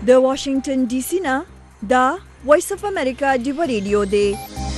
د واشنگټن ډي سي نه دا وایس اف امریکا ډیو ریډیو دی.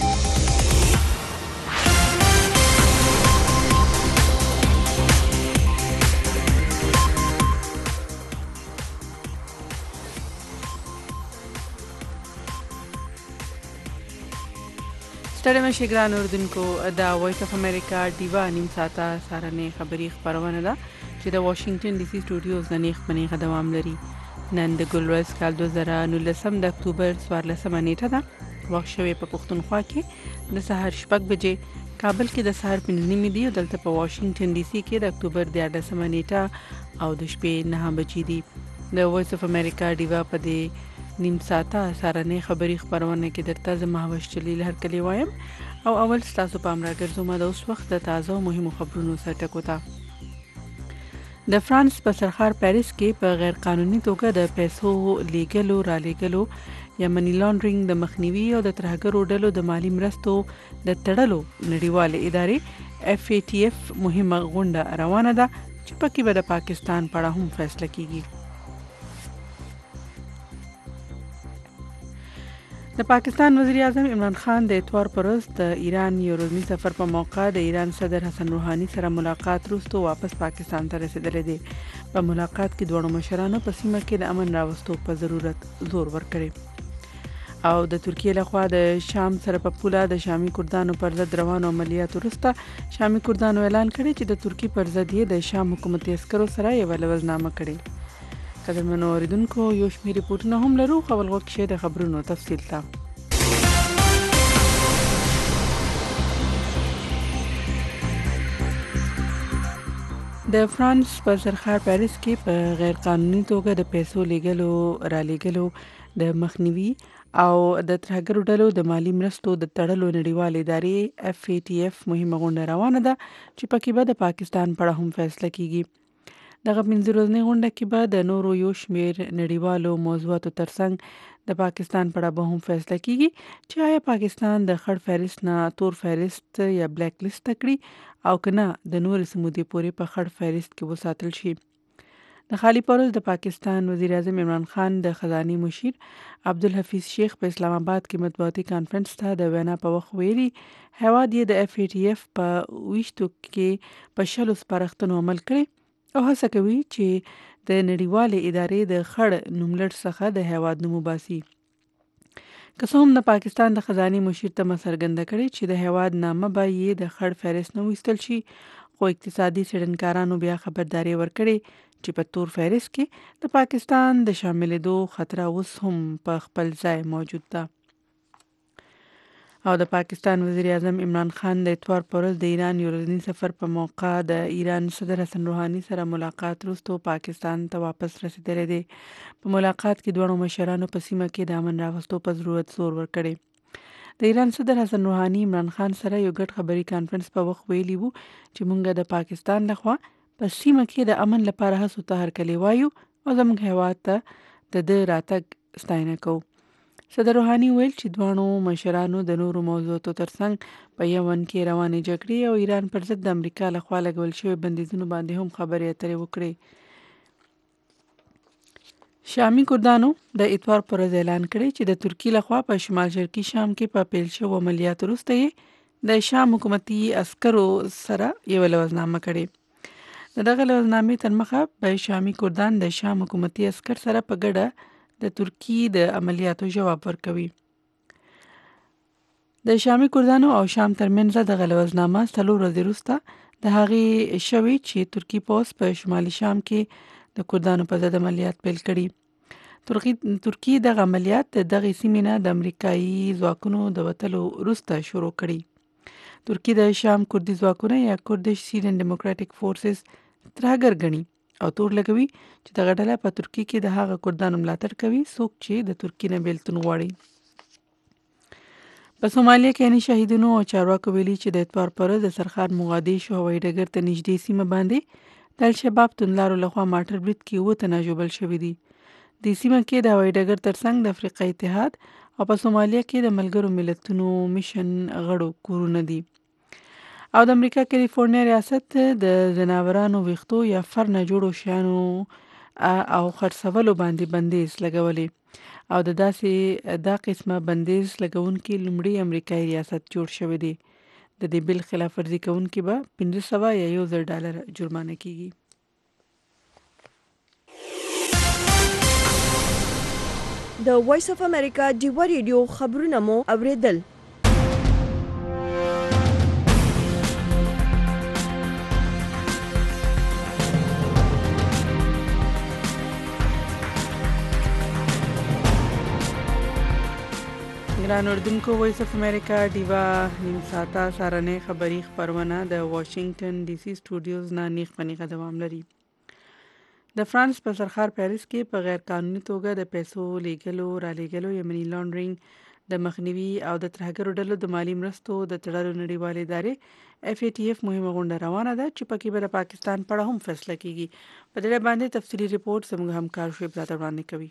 ستړي مشه ګران اردوونکو، دا وایس اف امریکا ډیوا نیم ساعته سارنې خبري خبرونه ده چې د واشنگټن ډي سي سټوډیوز نه نیخ منې دوام لري. نن د ګلورس کال 2019 د اکتوبر 14 نیټه ده. وخت شوی په پښتونخوا کې د سهار 6 بجې، کابل کې د سهار 5:30 دی او دلته په واشنگټن ډي سي کې د اکتوبر 14 نیټه او د شپې 9 بجې دي. د وایس اف امریکا ډیوا په دې نیم ساعته سارنې خبري خبرونه کې درته زما هوش جلیل هرکلی وایم او اول ستاسو پام راګرځوم د اوس وخت د تازه او مهمو خبرونو سره ټکو ته. د فرانس په سرخار پاریس کې په غیر قانوني توګه د پیسو لیګلو را لیګلو یا منی لانډرینګ د مخنیوي او د ترهګرو ډلو د مالی مرستو د تړلو نړیواله ادارې FATF مهمه غونډه روانه ده چې پکې به د پاکستان په اړه هم فیصله کیږي. د پاکستان وزیر اعظم عمران خان د اتوار پر ورځ د ایران یو ورځني سفر په موقع د ایران صدر حسن روحاني سره ملاقات وروسته واپس پاکستان ته رسیدلی دی. په ملاقات کې دواړو مشرانو په سیمه کې د امن راوستو په ضرورت زور ورکړی او د ترکیه لخوا د شام سره په پوله د شامي کردانو پر ضد روانو عملیاتو وروسته شامي کردانو اعلان کړی چې د ترکیه پر ضد یې د شام حکومتي عسکرو سره یو لوزنامه کړې. قدرمنو اوریدونکو، یو شمېر ریپورټونه هم لرو، خو اول وخت کې د خبرونو تفصیل ته. د فرانس په سرخار پاریس کې په غیر قانوني توګه د پیسو لیګلو را لیګلو د مخنیوي او د ترهګرو ډلو د مالی مرستو د تړلو نړیواله ادارې FATF مهمه غونډه روانه ده چې پکې به د پاکستان په اړه هم فیصله کیږي. دغه 5 ورځنۍ غونډه کې به د نورو یو شمېر نړیوالو موضوعاتو ترڅنګ د پاکستان په اړه به هم فیصله کیږي چې آیا پاکستان د خړ فهرست نه تور فهرست یا بلیک لیست کړي او کنه د نورو سمودي پورې په خړ فهرست کې وساتل شي. د خالی پروز د پاکستان وزیر اعظم عمران خان د خزاني مشیر عبدالحفیظ شیخ په اسلام آباد کې مطبوعاتي کانفرنس ته د وینا په وخت ویلي هواد یې د FATF په ویشتو کې په 60 سپارښتنو عمل کړي او هڅه کوي چې د نړیواله ادارې د خړ نوملړ څخه د هواد نوم وباسي. که څه هم د پاکستان د خزاني مشیر ته څرګنده کړي چې د هواد نامه به یې د خړ فهرست نه ویستل شي، خو اقتصادي څېړنکارانو بیا خبرداري ورکړي چې په تور فهرست کې د پاکستان د شاملېدو خطر اوس هم په خپل ځای موجود ده. او د پاکستان وزیر اعظم عمران خان د اتوار پر ورځ د ایران یو ورځني سفر په موقع د ایران صدر حسن روحاني سره ملاقات وروسته پاکستان ته واپس رسیدلی دی. په ملاقات کې دواړو مشرانو په سیمه کې د امن راوستو په ضرورت زور ورکړی. د ایران صدر حسن روحاني عمران خان سره یو ګډ خبري کانفرنس په وخت ویلي وو چې مونږ د پاکستان لخوا په سیمه کې د امن لپاره هڅو ته هرکلی وایو او زموږ هیواد ته د راتګ ستاینه کوو. صدر روحاني ویل چې دواړو مشرانو د نورو موضوعاتو ترڅنګ په یمن کې روانې جګړې او ایران پر ضد د امریکا لخوا لګول شوی بندیزونو باندې هم خبرې اترې وکړې. شامي کردانو د اتوار پر ورځ اعلان کړی چې د ترکیه لخوا په شمال شرقي شام کې په پیل شوو عملیاتو وروسته یې د شام حکومتي عسکرو سره یو لوزنامه کړې. دغه لوزنامې تر مخه په شامي کردان د شام حکومتي عسکر سره په ګډه د ترکیه د عملیاتو جواب ورکوي. د شامي کردانو او شام ترمنځ د غلوزنامه 3 ورځې وروسته د هغې شوی چې ترکیه پوس په شمالي شام کې د کردانو په ضد عملیات پیل کړي. ترکیه دغه عملیات دغه سیمې نه د امریکایي ځواکونو د وتلو وروسته شروع کړي. ترکیه د شام کردي ځواکونه یا کردش سیریان ډیموکراتیک فورسز ترهګر ګڼي او تور لګوي چې دغه ډله په ترکیه کې د هغه کردانو ملاتړ کوي څوک چې د ترکیې نه بیلتون غواړي. په سومالیا کې یعنی شهیدانو او چارواکو ویلي چې د اتوار پر ورځ د سرخار موغادیشو هوایي ډګر ته نږدې سیمه باندې د الشباب توندلارو لخوا ماټر برید کې 7 تنه ژوبل شوي دي. د سیمه کې د هوایي ډګر ترڅنګ د افریقا اتحاد او په سومالیا کې د ملګرو ملتونو میشن غړو کورونه دي. او د امریکا کالیفورنیا ریاست د ځناورانو ویښتو یا فر نه جوړو شیانو او خرڅولو باندې بندیز لګولې او دا قسمه بندیز لګونکي لومړی امریکایي ریاست جوړ شوی دی. د دې بل خلاف ورزي کوونکي به $500 یا $1000 جرمانه کیږي. د وایس اف امریکا ډیوا ریډیو خبرونه مو اوریدل. ګران اردوونکو، وایس اف امریکا ډیوا نیم ساعته سهارنۍ خبري خپرونه د واشنگټن ډي سي سټوډیوز نه نیغ په نیغه دوام لري. د فرانس په سرخار پیریس کې په غیر قانوني توګه د پیسو لیږلو رالیږلو یا منی لانډرینګ د مخنیوي او د ترهګرو ډلو د مالی مرستو د تړلو نړیوالې ادارې FATF مهمه غونډه روانه ده چې پکې به د پاکستان په اړه هم فیصله کیږي. په دې باندې تفصیلي ریپورت زموږ همکار شعیب راته وړاندې کوي.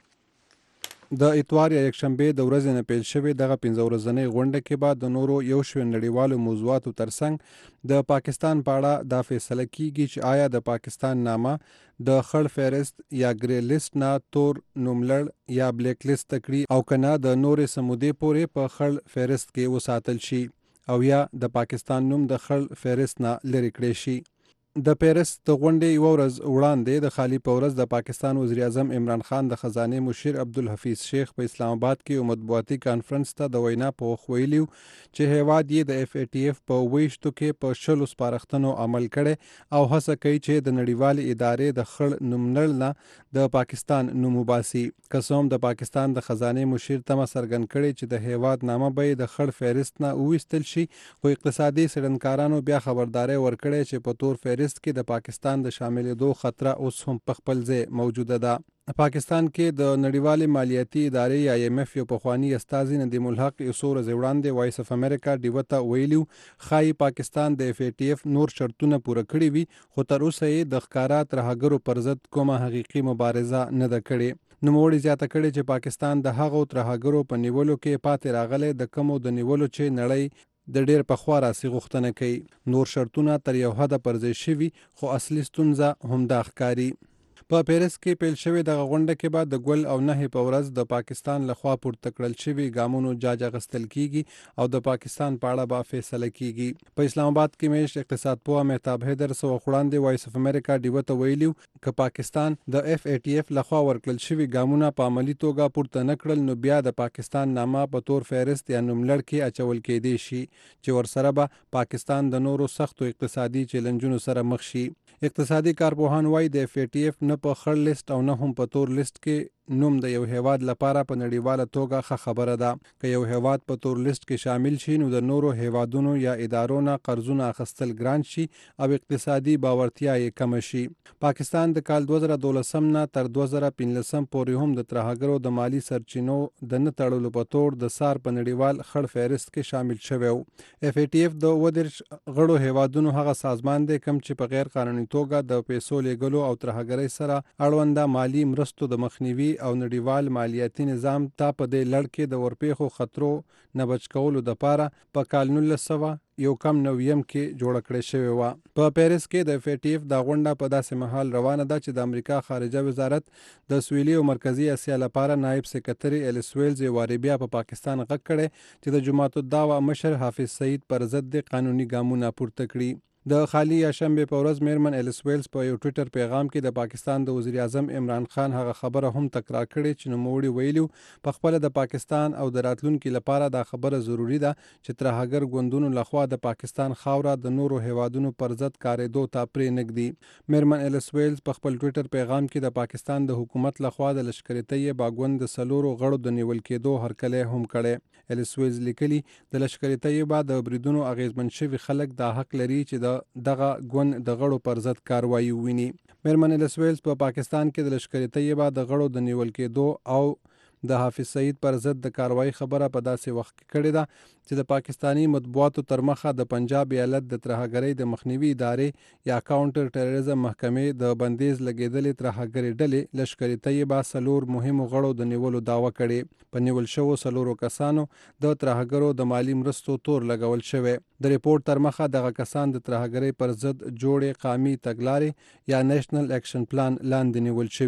د اتوار یا یکشنبه د ورځې نه پیل شوې دغه 15 ورځنۍ غونډه کې بعد د نورو یو شمېر نړیوالو موضوعاتو ترڅنګ د پاکستان په اړه دا فیصله کیږي چې آیا د پاکستان نامه د خړ فهرست یا ګری لیست نه تور نوملړ یا بلیک لیست کړي او کنه د نورې سمودې پورې په خړ فهرست کې وساتل شي او یا د پاکستان نوم د خړ فهرست نه لرې کړی شي. د پیرس د غونډې یو ورځ وړاندې د خالی په ورځ د پاکستان وزیر اعظم عمران خان د خزانه مشیر عبدالحفیظ شیخ په اسلام آباد کې یو مطبوعاتي کانفرنس ته د وینا په وخت ویلي چې هیواد یې د FATF په ویشتو کې په 20 سپارښتنو عمل کړي او هڅه کوي چې د نړیوالې ادارې د خړ نوملړ نه د پاکستان نوم وباسي. قسم د پاکستان د خزانه مشیر تمه څرګند کړي چې د هیواد نامه به د خړ فهرست نه وویستل شي، خو اقتصادي څېړنکارانو بیا خبرداري ورکړي چې په تور فهرست کې د پاکستان د شاملېدو خطر اوس هم په خپل ځای موجوده ده. پاکستان کې د نړیوالې مالیاتي ادارې یا IMF یو پخوانی استازي ندیم الحق یو څو ورځې وړاندې وایس اف امریکا ډیو ته ویلي ښایي پاکستان د FATF نور شرطونه پوره کړي وي، خو تر اوسه یې د ښکارا ترهګرو پر ضد کومه حقیقي مبارزه نه ده کړې. نوموړي زیاته کړې چې پاکستان د هغو ترهګرو په نیولو کې پاتې راغلی د کومو د نیولو چې نړۍ د ډیر پخوا راسي غوښتنه کوي. نور شرطونه تر یو حده پر ځای شوي، خو اصلي ستونزه همدا ښکاري. په پیرس کې پیل شوې دغه غونډه کې بعد د ګل او نهې په ورځ د پاکستان لخوا پورته کړل شوي ګامونو جاج اخیستل کیږي او د پاکستان په اړه به فیصله کیږي. په اسلام آباد کې میشت اقتصاد پوه مهتاب حیدر څو وخت وړاندې وایس اف امریکا ډیو ته ویلي که پاکستان د FATF لخوا ورکړل شوي ګامونه په عملي توګه پورته نه کړل نو بیا د پاکستان نامه په تور فهرست یا نوملړ کې اچول کېدی شي چې ورسره به پاکستان د نورو سختو اقتصادي چیلنجونو سره مخ شي. اقتصادي کارپوهان وایي د FATF نه په خړ لیست او نه هم په تور لیست کې نوم د یو هیواد لپاره په نړیواله توګه ښه خبره ده. که یو هیواد په تور لیست کې شامل شي نو د نورو هیوادونو یا ادارو نه قرضونه اخیستل ګران شي او اقتصادي باورتیا یې کم شي. پاکستان د کال 2012 نه تر 2015 پورې هم د ترهګرو د مالی سرچینو د نه تړلو په تور د SAR په نړیوال خړ فهرست کې شامل شوی و. FATF د 30 غړو هیوادونو هغه سازمان دی کوم چې په غیر قانوني توګه د پیسو لیږلو او ترهګرۍ سره اړونده مالی مرستو د مخنیوي او نړیوال مالیاتي نظام ته په دې لړ کې د ورپېښو خطرو نه بچ کولو دپاره په کال 1900 یو کم نویم کې جوړه کړې شوې وه. په پیرس کې د FATF دا غونډه په داسې مهال روانه ده چې د امریکا خارجه وزارت د سویلي او مرکزي اسیا لپاره نائب سکرټري الیس ویلز یې وارې بیا په پاکستان غږ کړی چې د جماعت الدعوه مشر حافظ سعید پر ضد قانوني ګامونه پورته کړي. د خالی یا شنبه په ورځ میرمن الیس ویلز په یو ټویټر پیغام کې د پاکستان د وزیر اعظم عمران خان هغه خبره هم تکرار کړې چې نوموړي ویلي په خپل د پاکستان او د راتلونکي لپاره دا خبره ضروری ده چې ترهګر ګوندونو لخوا د پاکستان خاوره د نورو هیوادونو پر ضد کارېدو ته پرې نږدي. میرمن الیس ویلز په خپل ټویټر پیغام کې د پاکستان د حکومت لخوا د لشکري طیبه باګوند د 4 غړو د نیول کېدو هرکلی هم کړی. الیس ویلز لیکلي د لشکري طیبه د بریدونو اغیزمن شوي خلک دا حق لري چې دغه ګوند د غړو پر ضد کاروایی ویني. میرمن الیس ویلز په پاکستان کې د لشکري طیبه د غړو د نیول کېدو او د حافظ سعید پر ضد د کاروایی خبره په داسې وخت کې کړې ده چې د پاکستانی مطبوعاتو تر مخه د پنجاب ایالت د ترهګرۍ د مخنیوي ادارې یا کاونټر ټیرریزم محکمې د بندیز لګېدلې ترهګرۍ ډلې لشکري طیبه 4 مهمو غړو د نیولو دعوه کړې. په نیول شوو 4 کسانو د ترهګرو د مالی مرستو تور لګول شوی. د ریپورت تر مخه دغه کسان د ترهګرۍ پر ضد جوړې قامي تګلارې یا نېشنل اکشن پلان لاندې نیول شوي.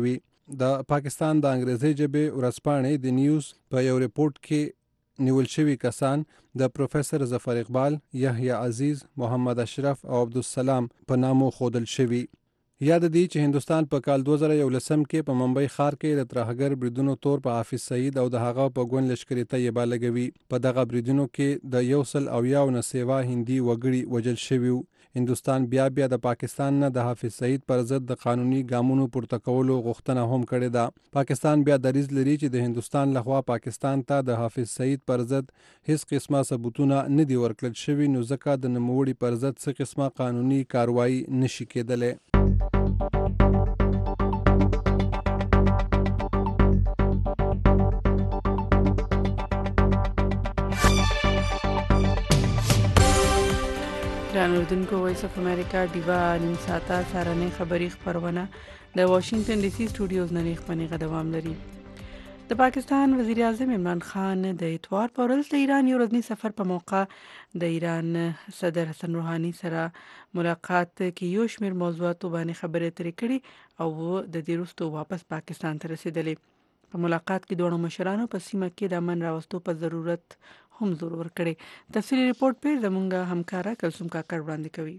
د پاکستان د انګریزي ژبې ورځپاڼې د نیوز په یو ریپورت کې نیول شوي کسان د پروفیسور ظفر اقبال، یحیی عزیز، محمد اشرف او عبدالسلام په نامو ښودل شوي. یاد دی چې هندستان په کال 2011 کې په ممبئی ښار کې د ترهګر بریدونو تور په حافظ سعید او د هغه په ګوند لشکري طیبه لګوي. په دغه بریدونو کې د 170 نه سیوا هندي وګړي وژل شوي. هندستان بیا د پاکستان نه د حافظ سعید پر ضد د قانوني ګامونو پورته کولو غوښتنه هم کړې ده. پاکستان بیا دریځ لري چې د هندستان لخوا پاکستان ته د حافظ سعید پر ضد هیڅ قسمه ثبوتونه نه دي ورکړل شوي، نو ځکه د نوموړي پر ضد څه قسمه قانوني کاروایی نشي کېدلی. ګران اردوونکو، وایس اف امریکا ډیوا نیم ساعته سهارنۍ خبري خپرونه د واشنگټن ډي سي سټوډیوز نه خپرېږي دوام لري. د پاکستان وزیر اعظم عمران خان د اتوار په ورځ د ایران یو ورځني سفر په موقع د ایران صدر حسن روحاني سره ملاقات کې یو شمېر موضوعاتو باندې خبرې اترې کړي او د دې وروسته واپس پاکستان ته رسیدلې. په ملاقات کې دوه مشرانو په سیمه کې د امن راوستو په ضرورت هم زور ورکړي. تفصیلی ریپورت په زمونږه همکارا کلثوم کاکړ وړاندې کوي.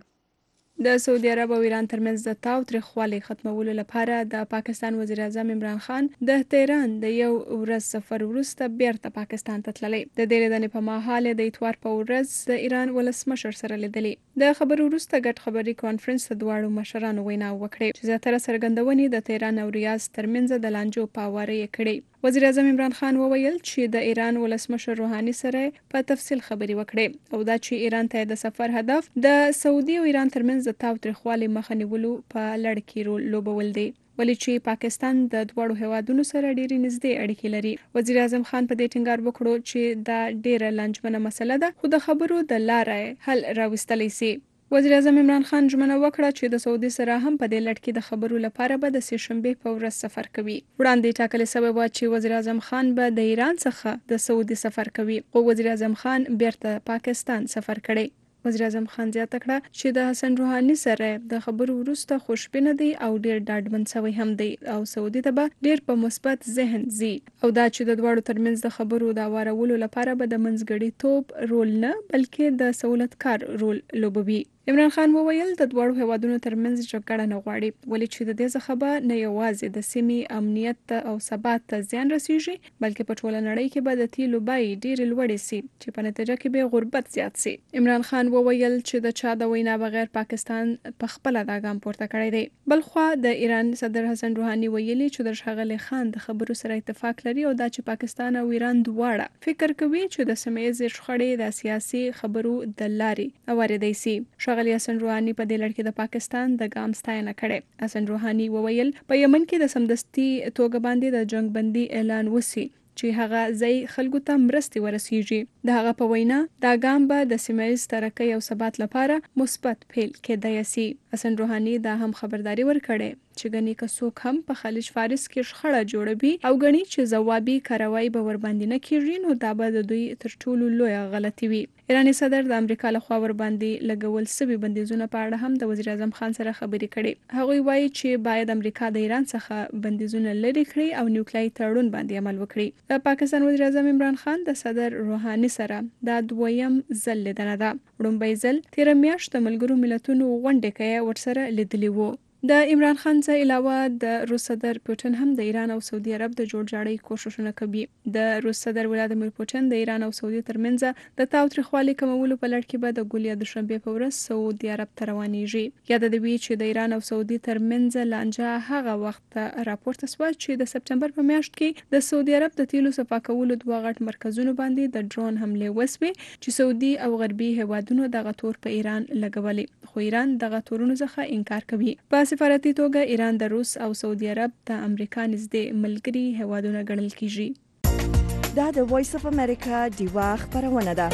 د سعودي عرب او ایران ترمنځ د تاوتریخوالي ختمولو لپاره د پاکستان وزیر اعظم عمران خان د تهران د یو ورځ سفر وروسته بیرته پاکستان ته تللی. د دې لیدنې په مهال د اتوار په ورځ د ایران ولسمشر سره لیدلی. د خبرو وروسته ګډ خبري کانفرنس د دواړو مشرانو وینا وکړې چې زیاتره څرګندونې د تهران او ریاض ترمنځ د لانجو په اړه یې کړې. وزیر اعظم عمران خان وویل چې د ایران ولسمشر روحاني سره په تفصیل خبري وکړي او دا چې ایران ته د سفر هدف د سعودي او ایران ترمنځ د تاوتریخوالي مخه نیولو په لړ کې رول لوبول دی، ولې چې پاکستان د دواړو هیوادونو سره ډېری نږدې اړیکې لري. وزیر اعظم خان په دې ټینګار وکړو چې دا ډېره لنجمنه مسله ده، خو د خبرو د لارې حل راوستلی سي. وزیر اعظم عمران خان ژمنه وکړه چې د سعودي سره هم په دې لړ کې د خبرو لپاره به د سې شنبې په ورځ سفر کوي. وړاندې ټاکلې سوی و چې وزیر اعظم خان به د ایران څخه د سعودي سفر کوي، خو وزیر اعظم خان بیرته پاکستان سفر کړي. وزیر اعظم خان زیاته کړه چې د حسن روحاني سره د خبرو وروسته خوشبینه دی او ډیر ډاډمن شوی هم دی او سعودي ته به ډیر په مثبت ذهن زی او دا چې د دواړو ترمنځ د خبرو د اواړولو لپاره به د منځګړیتوب رول نه بلکې د سہولتکار رول لوبوي. عمران خان وویل د دواړو هیوادونو ترمنځ جګړه نه غواړي، ولې چې د دې څخه به نه یوازې د سیمې امنیت او ثبات ته زیان رسیږي بلکې په ټوله نړۍ کې به د تیلو بیې ډېرې لوړې سي چې په نتیجه کې به غربت زیات سي. عمران خان وویل چې د چا د وینا بغیر پاکستان په خپل دا ګام پورته کړی دی. بلخوا د ایران صدر حسن روحاني ویلي چې د ښاغلي خان د خبرو سره اتفاق لري او دا چې پاکستان او ایران دواړه فکر کوي چې د سیمه ییزې شخړې د سیاسي خبرو د لارې اوریدای سي. ښاغلي حسن روحاني په دې لړ کې د پاکستان د ګام ستاینه کړې. حسن روحاني وویل په یمن کې د سمدستي توګه باندې د جنگ بندي اعلان وسی چې هغه ځای خلکو ته مرستې ورسیږي. د هغه په وینا دا ګام به د سیمه ییز ترقۍ او ثبات لپاره مثبت پیل کېدای سي. حسن روحاني دا هم خبرداري ورکړې چې ګنې که څوک هم په خلیج فارس کې شخړه جوړوي او ګنې چې ځوابي کاروایی به ورباندې نه کیږي نو دا به د دوی تر ټولو لویه غلطي وي. ایراني صدر د امریکا لخوا ورباندې لګول سوي بندیزونه په اړه هم د وزیر اعظم خان سره خبرې کړي. هغوی وایي چې باید امریکا د ایران څخه بندیزونه لرې کړي او نیوکلیايي تړون باندې عمل وکړي. د پاکستان وزیر اعظم عمران خان د صدر روحاني سره دا دویم ځل لیدنه ده. وړومبی ځل تیره میاشت د ملګرو ملتونو غونډې کې ورسره لیدلی وو. د عمران خان څخه علاوه د روس صدر پوتین هم د ایران او سعودي عرب د جوړجاړي کوششونه کوي. د روس صدر ولادیمیر پوتین د ایران او سعودي ترمنځ د تاوتریخوالي کمولو په لړ کې به د ګولیا دوشنبه په ورځ سعودي عرب ته روانېږي. یاد دی چې د ایران او سعودي ترمنځ لانجه هغه وخت راپورته شوه چې د سپټمبر په میاشت کې د سعودي عرب د تیلو صفا کولو دوه غټ مرکزونو باندې د ډرون حمله وسوي چې سعودي او غربي هیوادونو دغه تور په ایران لګولي، خو ایران دغه تورونو څخه انکار کوي. په سفارتي توګه ایران د روس او سعودي عرب د امریکا نږدې ملګري هیوادونه ګڼل کیږي. دا د وایس اف امریکا ډیوا خبرونه ده.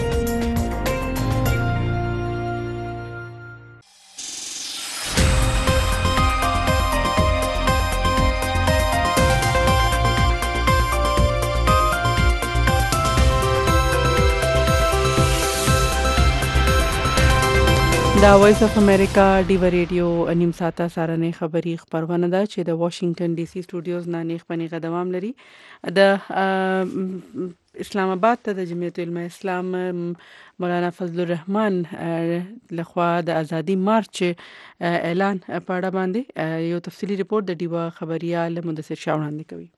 دا وایس اف امریکا ډیو ریډیو نیم ساعته سارنې خبری خبرونه ده چې د واشنگټن ډي سي سټوډیوز نه نیخ پنی دوام لري د اسلام آباد ته د جمعیت علماء اسلام مولانا فضل الرحمن لخوا د ازادي مارچ اعلان پاړه باندې یو تفصیلی ریپورت د ډیوا خبريال مدثر شاه وړاندې کوي.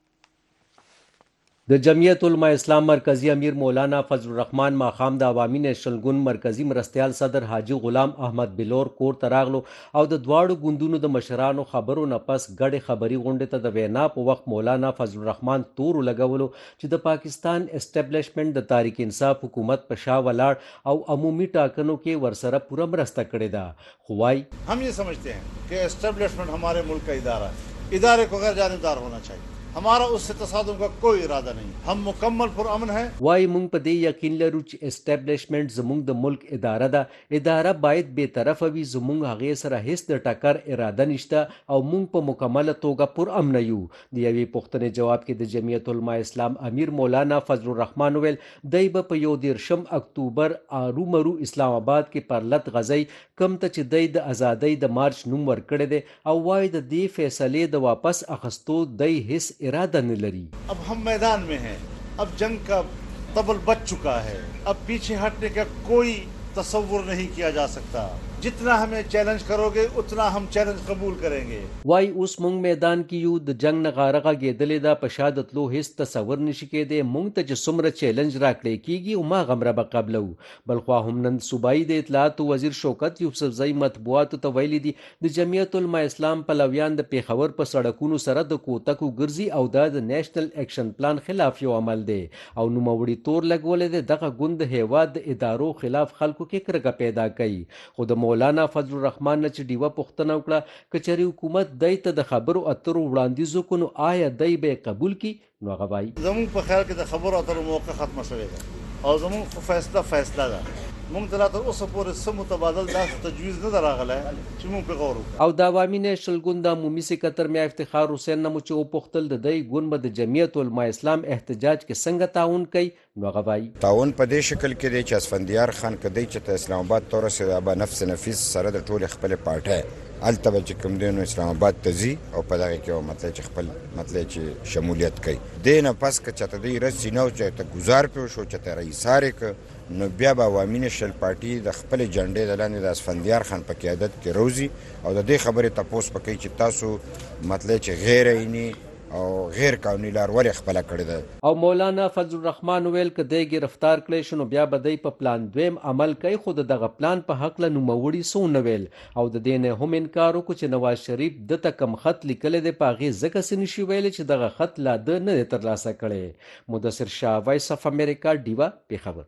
د جمعیت علماء اسلام مرکزی امیر مولانا فضل الرحمن ماخام د عوامي نیشنل ګوند مرکزی مرستیال صدر حاجی غلام احمد بلور کور ته راغلو او د دواړو ګوندونو د مشرانو خبرو نه پس ګډې خبري غونډې ته د وینا په وخت مولانا فضل الرحمن تور لګولو چې د پاکستان اسټابلیشمنت د تحریک انصاف حکومت په شا ولاړ او عمومي ټاکنو کې ورسره پوره مرسته کړې ده. خو وايي हम ये समझते हैं कि एस्टेब्लिशमेंट हमारे मुल्क का इदारा है, इदारे को गैर जानिबदार होना चाहिए, हमारा उससे तसादुम का कोई इरादा नहीं, हम मुकम्मल पुरअमन है. وايي مونږ په دې یقین لرو چې اسټابلیشمنت زموږ د ملک اداره ده، اداره باید بې طرفه وي، زموږ هغې سره هیڅ د ټکر اراده نشته او مونږ په مکمله توګه پرامن یو. د یوې پوښتنې جواب کې د جمعیت علماء اسلام امیر مولانا فضل الرحمن ویل دی به په 1 اکتوبر ارومرو اسلام آباد کې پرلت غزي کم ته چې دی د ازادۍ د مارچ نوم ورکړی دی او وايي د دې فیصلې د واپس اخستو دی هیڅ اراده نه لري. अब हम मैदान में हैं, अब जंग का तबल बच चुका है, अब पीछे हटने का कोई तसव्वुर नहीं किया जा सकता. जितना हमें चैलेंज करोगे उतना हम चैलेंज कबूल करेंगे. وايي اوس مونږ میدان کې یو د جنگ نه غارغه کېدلې ده، په شا د تلو هیڅ تصور نشي کېدی. مونږ ته چې څومره چیلنج راکړی کېږي او ما غمره به قبلو. بلخوا هم نن صوبایي د اطلاعات وزیر شوکت یوسفزئی مطبوعاتو ته ویلي دي د جمعیت علماء اسلام پلویان د پیښور په سړکونو سره د کوتکو ګرځي او دا د نیشنل اکشن پلان خلاف یو عمل دی او نوموړي تور لګولې ده. دغه ګوند د هیواد د ادارو خلاف خلکو کې کرکه پیدا کوي. خو د مولانا فضل الرحمن نه چې ډیوه پوښتنه وکړه کچري حکومت دای ته د خبرو اترو وړاندیز وکړو آیا دای به قبول کی نو هغه وایي زمون په خیال کې د خبرو اترو موقع ختمه شوې ده او زمون خو فیصله ده. مونږ ته تر اوسه پورې سم متبادل داسې تجویز نه دراغله چې مونږ په غور وکړو. او د عوامي نیشنل ګوند د عمومي سکرټر میا افتخار حسین نه مو چې وپوښتل د دای ګوند به د جمعیت علماء اسلام احتجاج کې څنګه تعاون کوي نو هغه وایي تعاون په دې شکل کې دی چې اسفندیار خان کدی چې ته اسلام آباد تور سره به نفس نفیس سره د ټول خپل پارټي الته چې کوم دینو اسلام آباد تزي او په دغه کې مطلب چې خپل مطلب چې شمولیت کوي دینه پس که چته دی رسې نو چې ته گزار پیو شو چې ته رئیساره ک نو بیا به عوامي نیشنل پارټي د خپل جنډې د لاندې د اسفندیار خان په قیادت کې روزي او د دې خبرې تاسو پکې چې تاسو مطلب چې غیر عیني او غیر قانوني لار ولې خپل کړی ده. او مولانا فضل الرحمن ویل که دی گرفتار کړی شنو بیا به دی په پلان دویم عمل کوي. خو دغه پلان په حق له نوموړي سو نه ویل او د دې نه هم انکار وکړو چې نواز شریف د ته کم خط لیکلی دی په هغې ځکه څه نشي ویلی چې دغه خط لا ده نه دی ترلاسه کړی. مدثر شاه وایس اف امریکا ډیوه پیښور.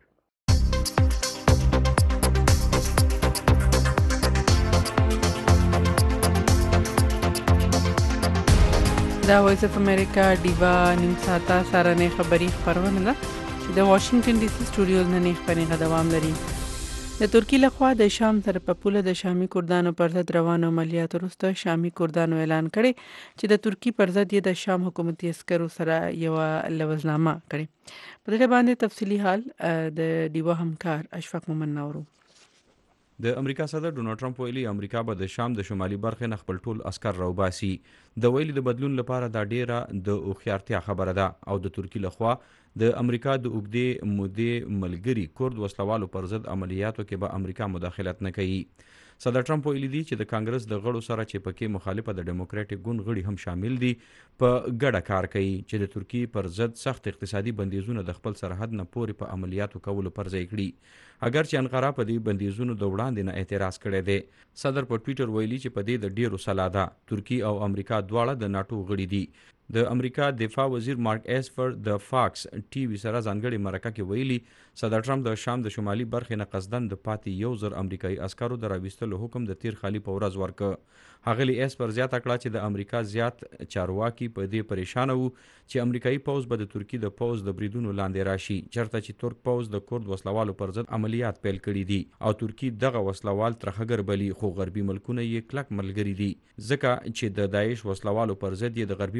دا وایس اف امریکا ډیوا نیم ساعته سارنې خبری خبرونه ده چې د واشنگټن ډي سي سټوډیوز نه نیخ پنې دوام لري. د ترکی لخوا د شام تر په پوله د شامي کردانو پر ضد روانو عملیاتو وروسته شامي کردانو اعلان کړی چې د ترکی پر ضد یې د شام حکومتي عسکرو سره یو لوزنامه کړې. په دې باندې تفصیلی حال د ډیوا همکار اشفاق مومن نورو. د امریکا صدر ډونالد ټرمپ ویلي امریکا به د شام د شمالي برخې نه خپل ټول عسکر راوباسي. د ویلي د بدلون لپاره دا ډیره د هوښیارتیا خبره ده او د ترکی لخوا د امریکا د اوږدې مودې ملګري کورد وسلوالو پر ضد عملیاتو کې به امریکا مداخلت نه کوي. صدر ټرمپ ویلي دي چې د کانګرس د غړو سره چې پکې مخالفه د ډیموکراټیک ګوند غړي هم شامل دي په ګډه کار کوي چې د ترکی پر ضد سخت اقتصادي بندیزونه د خپل سرحد نه پورې په عملیاتو کولو پر ځای کړي. اگر چې انقره په دې بندیزونو د وړاندې نه اعتراض کړی دی. صدر په ټویټر ویلي چې په دې د ډیرو سلا ده. ترکی او امریکا دواړه د ناټو غړي دي. د امریکا دفاع وزیر مارک ایسفر د فاکس ټي وي سره ځانګړي مرکه کې ویلي صدر ټرمپ د شام د شمالي برخې نه قصدن د پاتې 1000 امریکایي عسکرو د راویستلو حکم د تیر خالي په ورځ ورکړ. هغلی ایسفر زیاته کړه چې د امریکا زیات چارواکي په دې پریشانه وو چې امریکایي پوز به د ترکی د پوز د بریدونو لاندې راشي چرته چې ترک پوز د کورد وسلوالو پر ضد عملیات پیل کړي دي او ترکی دغه وسلوال ترخګر بلی خو غربي ملکونه یې کلک ملګري دي ځکه چې د داعش وسلوالو پر ضد یې د غربي ملکونو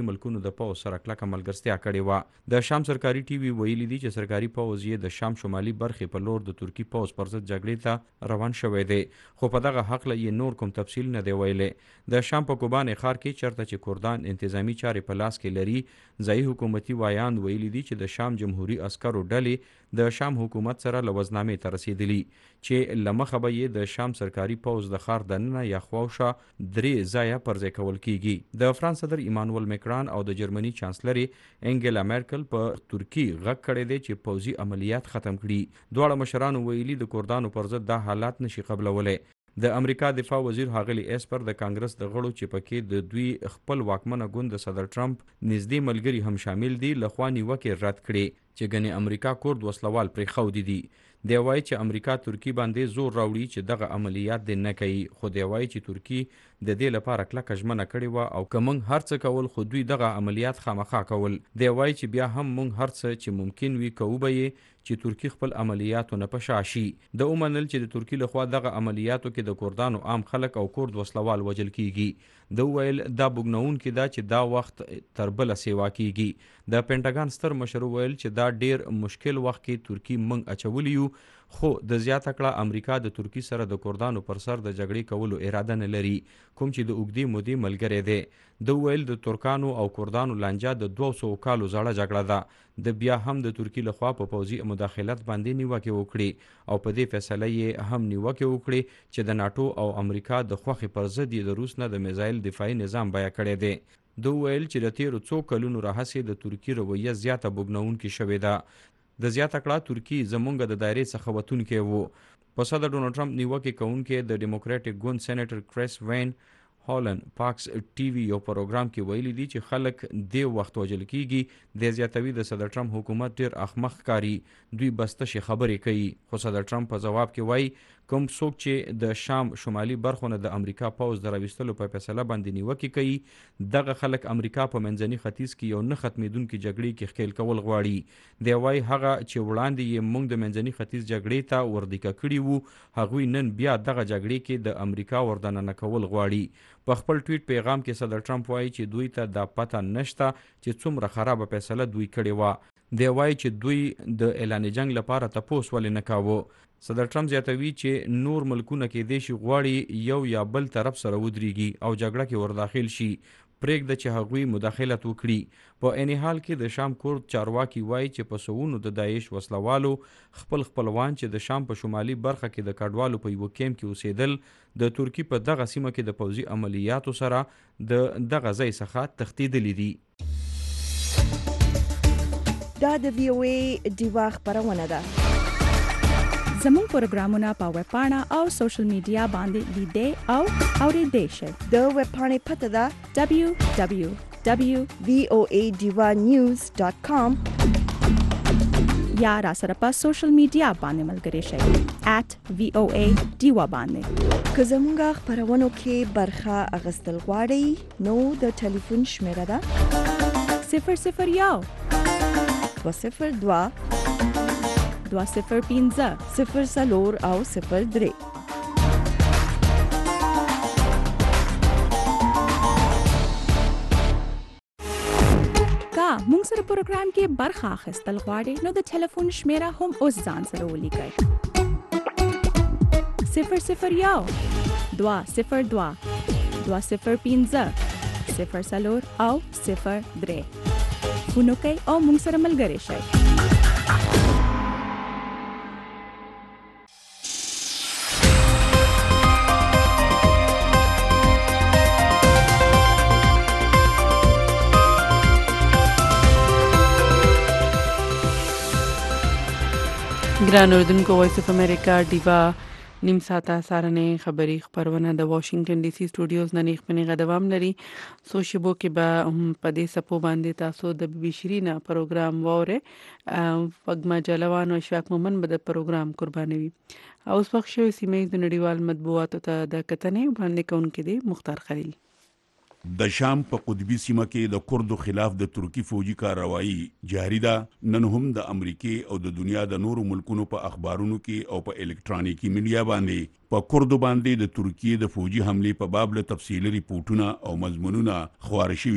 ترکانو د پوځ سره کلکه ملګرتیا کړې وه. د شام سرکاري ټي وي ویلي دي چې سرکاري پوځ یې د شام شمالي برخې په لور د ترکی پوځ پر ضد جګړې ته روان شوی دی، خو په دغه حق یې نور کوم تفصیل نه دی ویلی. د شام په کوبان ښار کې چرته چې کردان انتظامی چارې په لاس کې لري، ځایي حکومتي وایاند ویلي دي چې د شام جمهوریت عسکرو ډلې د شام حکومت سره له وزنامې ته رسېدلي چې له مخه به یې د شام سرکاري پوځ د ښار دننه یا خواوشا 3 ځایه پرځای کول کیږي. د فرانس صدر ایمانوئل میکران او د جرمني چانسلري انګیلا میرکل په ترکی غږ کړی دی چې پوځي عملیات ختم کړي. دواړه مشرانو ویلي د کردانو پر ضد دا حالات نشي قبلولی. د امریکا دفاع وزیر هاغلی اسپر د کانګرس د غړو چې پکې د دوی خپل واکمنه ګوند د صدر ټرمپ نږدې ملګري هم شامل دي لخوا نیوکې رد کړي چې ګنې امریکا کورد وسلوال پرې ښودي دي. دی وایي چې امریکا ترکی باندې زور راوړي چې دغه عملیات دې نه کوي، خو دی وایي چې ترکی د دې لپاره کلکه ژمنه کړې وه او که موږ هر څه کول خو دوی دغه عملیات خامخا کول. دی وایي چې بیا هم موږ هر څه چې ممکن وي کوو به یې چې ترکی خپل عملیاتو نه په شا شي. د ومنل چې د ترکی لخوا دغه عملیاتو کې د کردانو عام خلک او کورد وسلوال وژل کیږي. د ویل دا بوږنونکې ده چې دا وخت تر بله سیوا کیږي. د پینټاګان ستر مشر ویل چې دا ډیر مشکل وخت کې ترکی موږ اچولی یو، خو د زیاته کړه امریکا د ترکی سره د کردانو پر سر د جګړې کولو اراده نه لري، کوم چې د اوږدې مودې ملګری دی. د ویل د ترکانو او کردانو لانجه د 200 کالو زړه جګړه ده. د بیا هم د ترکی لخوا په پوځي مداخلت باندې نیوکې وکړي او په دې فیصله یې هم نیوکې وکړي چې د ناټو او امریکا د خوښې پر ضد یې د روس نه د میزایل دفاعي نظام بیه کړی دی. د ویل چې د تیرو څو کلونو راهیسې د ترکی رویه زیاته بوږنونکې شوې ده. د زیاته کړه ترکی زمونږ د دایرې څخه وتونکی وو. په صدر ډونالډ ټرمپ نیوکې کوونکی د ډیموکراټیک ګوند سېنیټر کریس وین هالن پاکس ټي وي یو پروګرام کې ویلي دي چې خلک دې وخت وژل کیږي. د زیاتوي د صدر ټرمپ حکومت ډیر احمق ښکاري، دوی بس تشې خبرې کوي. خو صدر ټرمپ په ځواب کې وایي کوم څوک چې د شام شمالي برخو نه د امریکا پوځ د راویستلو په فیصله باندې نیوکې کوي، دغه خلک امریکا په منځني ختیځ کې یو نه ختمېدونکي جګړې کې ښکیل کول غواړي. دی وایي هغه چې وړاندې یې موږ د منځني ختیځ جګړې ته وردیکه کړي وو، هغوی نن بیا دغه جګړې کې د امریکا وردننه کول غواړي. په خپل ټویټ پیغام کې صدر ټرمپ وایي چې دوی ته دا پته نشته چې څومره خرابه فیصله دوی کړې وه. دی وایي چې دوی د اعلان جنگ لپاره تپوس ولې نه کاوه. صدر ټرمپ زیاتوي چې نور ملکونه کېدای شي غواړي یو یا بل طرف سره ودرېږي او جګړه کې ورداخل شي، پرېږده چې هغوی مداخلت وکړي. په عین حال کې د شام کورد چارواکي وایي چې په سوونو د داعش وسلوالو خپل خپلوان چې د شام په شمالي برخه کې د کډوالو په یوه کیمپ کې اوسېدل، د ترکی په دغه سیمه کې د پوځي عملیاتو سره د دغه ځای څخه تښتېدلي دي. دا د VOA ډیوا خبرونه ده. زموږ پروګرامونه په ویب پاڼه او سوشل میډیا باندې لیدئ او اورېدئ شئ. د ویب پاڼې پته ده www.voadivanews.com یا را سره په سوشل میډیا باندې ملګري شئ @VOA_Diva باندې. که زموږ خبرونو کې برخه اخیستل غواړئ نو د ټلیفون شمیره ده 001 202 205 04 او 03. کا موږ سره پروګرام کې برخه اخیستل غواړئ نو د ټلیفون شمیره هم اوس ځان سره ولیکئ 001 202 205 04 او 03. فونو کوئ او موږ سره ملګري شئ. ګران اردوونکو، وایس اف امریکا ډیوا نیم ساعته سارنې خبري خبرونه د واشنگټن ډي سي سټوډیوز نه نیخمنې غدوام لري. سو شبو کې به په دې سپو باندې تاسو د بي بي شيرينا پروګرام ووره وګما جلوان او اشفاق مومن به د پروګرام قربانوي. اوس وخت شوی سیمې د نړیوال مطبوعاتو ته د کتنې باندې کونکي دي مختار خلیل. د شام په قطبی سیمه کې د کردو خلاف د ترکی فوجي کارروایی جاری ده. نن هم د امریکای او د دنیا د نورو ملکونو په اخبارونو کې او په الکترونیکی میډیا باندې په کردو باندې د ترکی د فوجي حمله په باب له تفصیلي ریپورتونه او مضمونونه خبر شوي دي.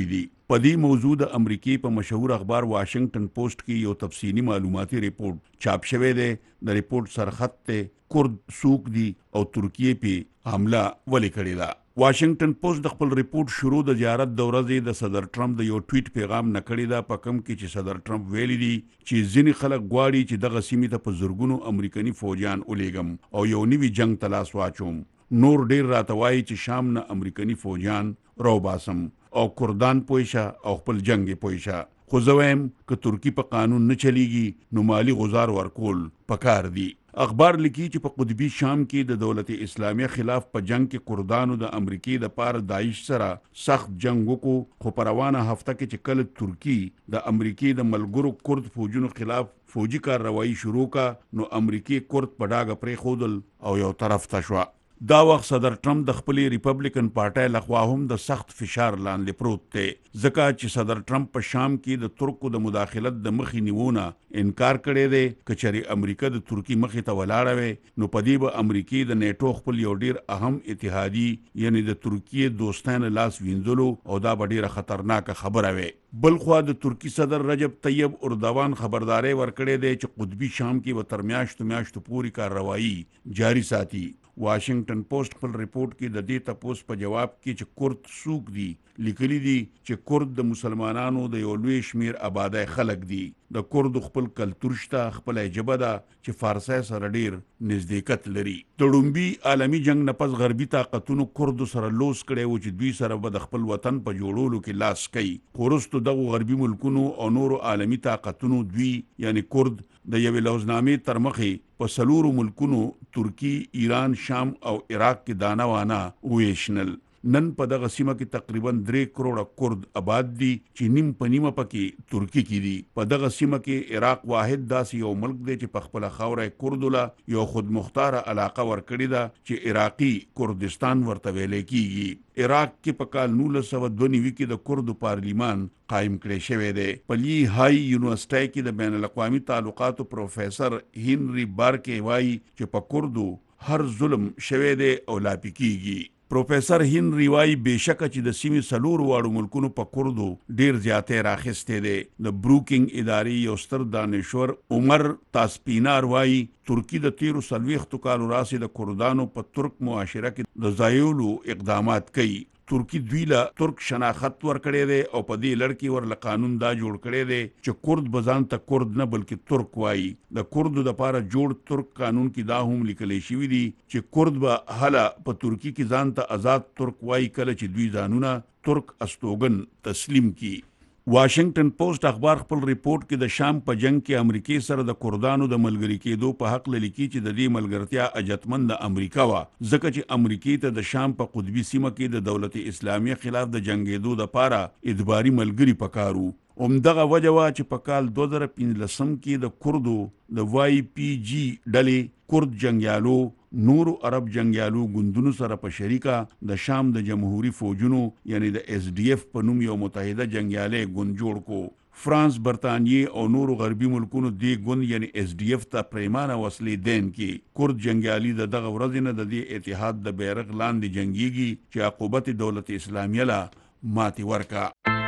په دې موضوع د امریکای په مشهور اخبار واشنگټن پوسټ کې یو تفصیلی معلوماتي ریپورت چاپ شوی دی. د ریپورت سرخط ته کورد سوق دي او ترکیه په حمله ولې کړې ده. واشنگټن پوسټ د خپل ریپورت شروع د زیارت د ورځې د صدر ټرمپ د یو ټویټ پیغام نه کړی دا په کم کې چې صدر ټرمپ ویلي دي چې ځینې خلک غواړي چې دغه سیمې ته په زورګونو امریکایي فوجیان ولېږم او یو نوي جنگ ته لاس واچوم. نور ډیر راته وایي چې شام نه امریکایي فوجیان راوباسم او کردان پویشه او خپل جنگ پویشه. خو زه وایم که ترکی په قانون نه چلیږي نو مالی غزار ورکول پکار دی. اخبار لیکي چې په قطبي شام کې د دولت اسلامیه خلاف په جنگ کې کردانو د امریکای د پاره داعش سره سخت جنگ وکړو. خو په روانه هفته کې چې کله ترکی د امریکای د ملګرو کرد فوجونو خلاف فوجي کارروایی شروع کا نو امریکای کرد په ډاګه پرې خودل او یو طرف ته شو. دا وخت صدر ټرمپ د خپلې ریپبلیکن پارټۍ لخوا هم د سخت فشار لاندې پروت دی، ځکه چې صدر ټرمپ په شام کې د ترکو د مداخلت د مخې نیونه انکار کړی دی. که چېرې امریکا د ترکی مخې ته ولاړه وي نو په دې به امریکای د نیټو خپل یو ډیر اهم اتحادي یعنی د ترکیې دوستانه لاس وینځلو او دا به ډیره خطرناکه خبره وي. بلخوا د ترکی صدر رجب طیب اردوان خبرداري ورکړې دی چې قطبي شام کې به تر میاشتو پورې کارروایی جاری ساتي. واشنگټن پوسټ خپل ریپورت کې د دې تپوس په جواب کې چې کورد سوق دي لیکلي دي چې کورد د مسلمانانو د یو لوی شمیر آبادای خلک دي. د کورد خپل کلتور شته، خپل ژبه ده چې فارسی سره ډیر نزدېکت لري. د لومبي عالمي جنگ نه پس غربي طاقتونو کورد سره لوس کړی و چې دوی سره به د خپل وطن په جوړولو کې لاس کوي. خو وروسته دغو غربي ملکونو او نورو عالمي طاقتونو دوی یعنی کورد د یوې لوزنامې تر مخې په څلورو ملکونو ترکی، ایران، شام او عراق کې دانه وانه وویشنل. نن په دغه سیمه کې تقریبا 3 کروڑه کورد آباد دي چې نیم په نیمه پکې ترکی کې دي. په دغه سیمه کې عراق واحد داسې یو ملک دی چې په خپل خاوره کورد له یو خودمختار علاقه ورکړی ده چې عراقي کردستان ورته ویل کیږي. عراق کې په کال 1992 کې د کورد پارلیمان قائم کړی شوی دی. په لی های یونیورسيټي کې د بین الاقوامي تعلقاتو پروفیسور هنري بارکي وایي چې په کوردو هر ظلم شوی دی او لا پکېږي. پروفیسور هنري وایي بېشکه چې د سیمې څلورو واړو ملکونو په کوردو ډیر زیاتې راخستی دی. د بروکینګ ادارې یو ستر دانشور عمر تاسپینار وایي ترکی د 13 کالو راسې د کردانو په ترک معاشره کې د ځایولو اقدامات کوي. ترکی دوی له ترک شناخت ورکړی دی او په دې لړ کې ورله قانون دا جوړ کړی دی چې کورد به ځان ته کورد نه بلکې ترک وایي. د کوردو دپاره جوړ ترک قانون کې دا هم لیکلی شوي دي چې کورد به هله په ترکی کې ځان ته آزاد ترک وایي کله چې دوی ځانونه ترک استوګن تسلیم کی. واشنگټن پوسټ اخبار خپل ریپورت کې د شام په جنگ کې امریکای سره د کردانو د ملګری کېدو په حق لیکي چې د دې ملګرتیا اجتمن د امریکا وا، ځکه چې امریکای ته د شام په قطبي سیمه کې د دولت اسلامیه خلاف د جنگېدو لپاره ادباري ملګری پکارو. همدغه وجه وا چې په کال 2015 کې د کردو د YPG ډلې کرد جنگیالو نورو عرب جنگیالو ګوندونو سره په شریکه د شام د جمهوریت فوجونو یعنی د SDF په نوم یو متحده جنگیالي ګوند جوړ کو. فرانس، برطانیې او نورو غربي ملکونو دې ګوند یعنی SDF ته پریمانه وسلې دین کې. کرد جنگیالي د دغه ورځې نه د دې اتحاد د بیرغ لاندې جنگيږي چې عقوبت دولت اسلامیه لا ماتي ورکا.